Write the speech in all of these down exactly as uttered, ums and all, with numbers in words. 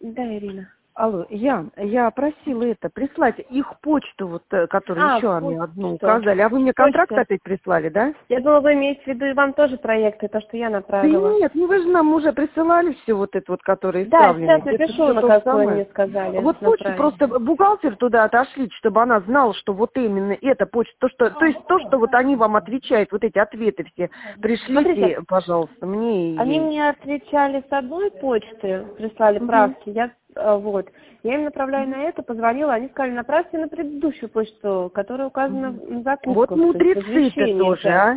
Да, Ирина. Алло, Ян, я просила это, прислать их почту, вот, э, которую А, еще мне почту. одну указали. А вы мне контракт Почта. опять прислали, да? Я думала, вы имеете в виду и вам тоже проекты, то, что я Да направила. нет, ну вы же нам уже присылали все вот это вот, которые Да, исправлены. сейчас Это напишу, все на то же какое самое. мне сказали Вот почту направить. просто бухгалтер туда отошлить, чтобы она знала, что вот именно эта почта, то, что, то есть то, что вот они вам отвечают, вот эти ответы все, Смотрите, пришлите, пожалуйста, мне и они ей. мне отвечали с одной почты, прислали Мгм. правки, я, э, вот, я им направляю на это, позвонила, они сказали, направьте на предыдущую почту, которая указана Мгм. в Вот закупках, то есть в мудрецы-то извещениях, тоже, да. а?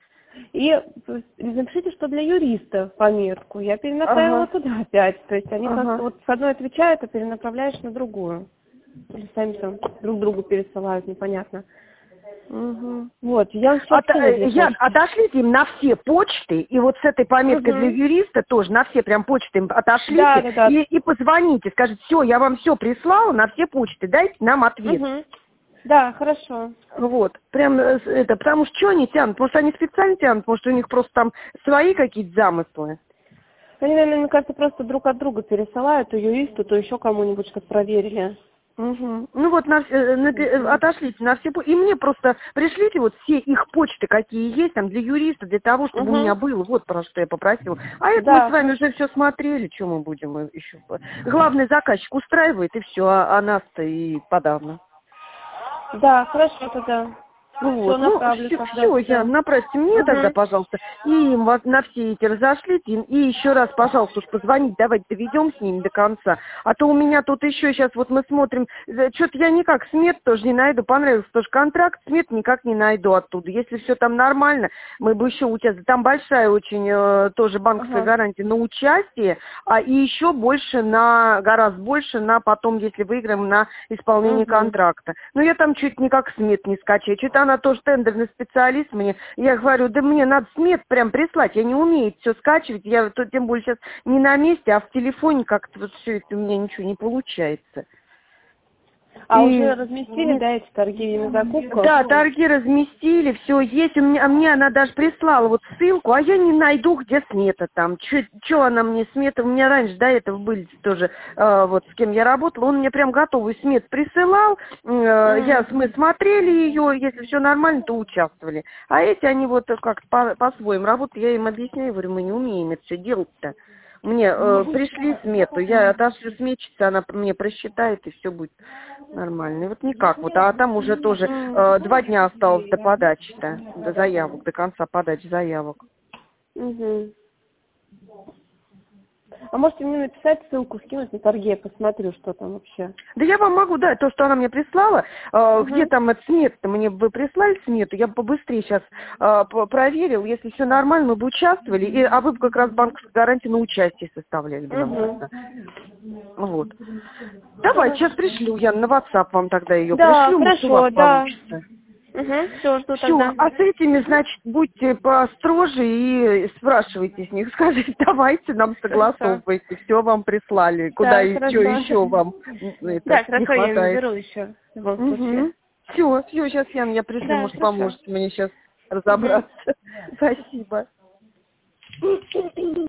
И э, напишите, что для юриста пометку. Я перенаправила Ага, туда опять. То есть они как-то ага. вот с одной отвечают, а перенаправляешь на другую. Или сами там друг другу пересылают, непонятно. Мгм. Вот, я вам сейчас От, скину э, две Ян, почты. отошлите им на все почты, и вот с этой пометкой для Угу. юриста тоже на все прям почты им Да, отошлите, да, да. и, и позвоните, скажите, все, я вам все прислала на все почты, дайте нам ответ. Угу. Да, хорошо. Вот, прям э, с- это, потому что что они тянут? Может, они специально тянут, может, у них просто там свои какие-то замыслы? Они, наверное, мне кажется, просто друг от друга пересылают, то юристу, то еще кому-нибудь, чтобы проверили. Мгм. Ну вот на, все- э, напи- э, Угу. отошлите на все по- и мне просто пришлите вот все их почты, какие есть там для юриста, для того, чтобы у меня Угу. было, вот про что я попросила. А это мы с Да, вами хорошо. уже все смотрели, что мы будем э, еще. Главный заказчик устраивает и все, а, а нас-то и подавно. Да, хорошо тогда. Все Вот, ну, направлю все, тогда все, я, туда. направьте мне тогда, Угу. пожалуйста, и им вас на все эти разошлите, и еще раз, пожалуйста, уж позвонить, давайте доведем с ними до конца, а то у меня тут еще сейчас, вот мы смотрим, что-то я никак смет тоже не найду, понравился тоже контракт, смет никак не найду оттуда, если все там нормально, мы бы еще участвовали, там большая очень э, тоже банковская Ага. гарантия на участие, а и еще больше на, гораздо больше на потом, если выиграем, на исполнение Угу. контракта. Но я там чуть никак смет не скачаю, что-то она тоже тендерный специалист мне. Я говорю, да мне надо смет прям прислать, я не умею все скачивать, я то, тем более сейчас не на месте, а в телефоне как-то вот все это у меня ничего не получается. А уже И разместили, нет. да, эти торги на Да, закупках? торги разместили, все есть. У меня, а мне она даже прислала вот ссылку, а я не найду, где смета там. Что она мне смета? У меня раньше до этого были тоже, э, вот с кем я работала, он мне прям готовый смет присылал. Э, я, М. мы смотрели ее, если все нормально, то участвовали. А эти, они вот как-то по- по-своему работают. Я им объясняю, говорю, мы не умеем это все делать-то. Мне э, пришли смету, я отошлю сметчице, она мне просчитает, и все будет нормально. И вот никак вот, а там уже тоже М. э, два дня осталось до подачи-то, до заявок, до конца подачи заявок. Мгм. А можете мне написать ссылку, скинуть на торги, я посмотрю, что там вообще. Да я вам могу дать то, что она мне прислала, э, где Угу. там эта смета, мне вы прислали смету, я бы побыстрее сейчас э, по- проверил, если все нормально, мы бы участвовали, и, а вы бы как раз банковскую гарантию на участие составляли бы нам Угу. тогда. Вот. Давай, сейчас Хорошо. пришлю, я на WhatsApp вам тогда ее Да, пришлю, может у вас хорошо, да. получится. Угу. Все, жду Все, тогда. а с этими, значит, будьте построже и спрашивайте с них, скажите, давайте нам Хорошо. согласовывайте, все вам прислали, куда Да, и что хорошо. еще вам м, это Да, не хорошо, я хватает. наберу еще в любом случае. Угу. Все, все, сейчас, Ян, я пришлю, Да, может, хорошо. поможете мне сейчас Угу. разобраться. Спасибо.